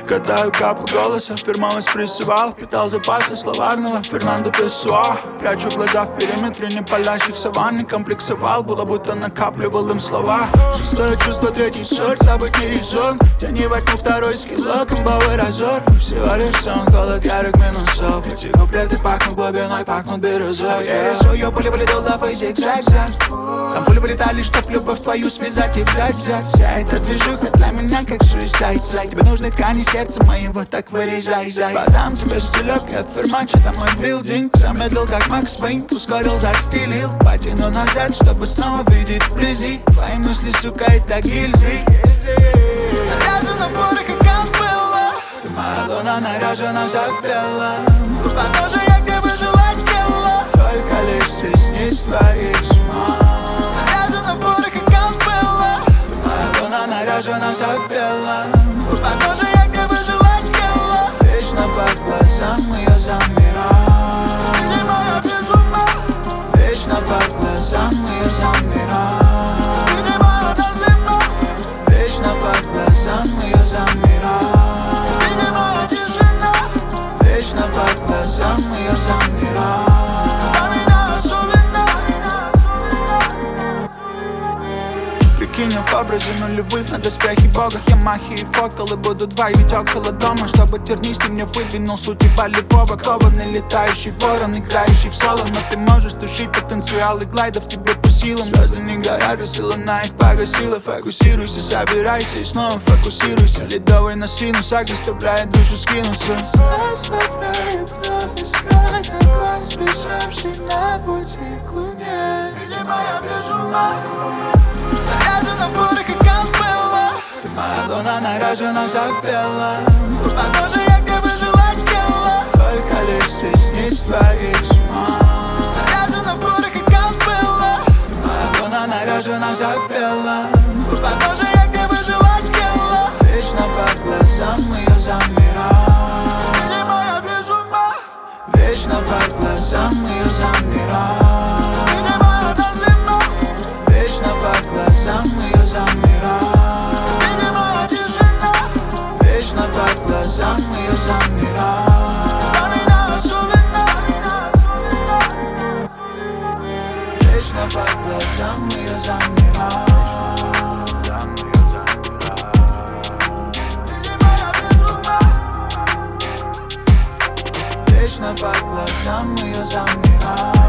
Катаю капу голоса, фирмовый спрессовал. Впитал запасы словарного Фернандо Песуа. Прячу глаза в периметре непалящих саванн. Не комплексовал, было будто накапливал им слова. Шестое чувство, третий сорт, забыть не резон. Тяни во тьму второй скиллок, комбовый разор. Всего лишь сон, холод ярых минусов. Эти куплеты пахнут глубиной, пахнут бирюзой. Я рисую пули вылетел до фейзик, зигзаг. Там пули вылетали, чтоб любовь твою связать и взять. Вся эта движуха для меня как суицид. Тебе нужны ткани сердца моего, так вырезай. Подам тебе стилек, я Ферманчо, там мой билдинг. Замедлил как Макс Пейн, ускорил, застилил. Потяну назад, чтобы снова видеть вблизи твои мысли, сука, это гильзы. Заряжена в море, как Камбелла. Ты моя луна, наряжена вся в белом. У подножия я где бы желать тело. Только лишь с ресниц твоих с ума. Заряжена в море, как Камбелла. Ты моя луна, наряжена вся в белом. У подножия я где бы желать тело. Вечно по глазам ее замирать. Ты не моя без ума. Вечно по глазам ее замирать. Ее замирать. Ты не моя тишина. Вечно по глазам ее замирать. Для меня особенно. Прикинь, я в образе нулевых на доспехе бога. Ямахи и фокалы будут двоить около дома. Чтобы тернистый мне выдвинул суть болевого. Кованный летающий ворон, играющий в соло. Но ты можешь тушить потенциалы глайдов тебе по силам. Звезды не горят, и сила на их погасила. Фокусируйся, собирайся и снова фокусируйся. Ледовый на синусах заставляет душу скинуться. Заставляет вновь искать огонь, сбежавший на пути к луне. Видимо, я без ума. Заряжена в море, как Камбелла. Ты моя луна, наряжена вся в белом. У подножия я где бы желать тело. Только лишь с ресниц твоих с ума. Заряжена в море, как Камбелла. Ты моя луна, наряжена вся в белом. У подножия я где бы желать тело. Вечно по глазам ее замирать. Ты не моя без ума. Вечно по глазам ее замирать. Ее замирать. Ты не моя тишина. Вечно по глазам ее замирать. Для меня особенно. Вечно по глазам ее замирать. Ты не моя без ума. Вечно по глазам ее замирать.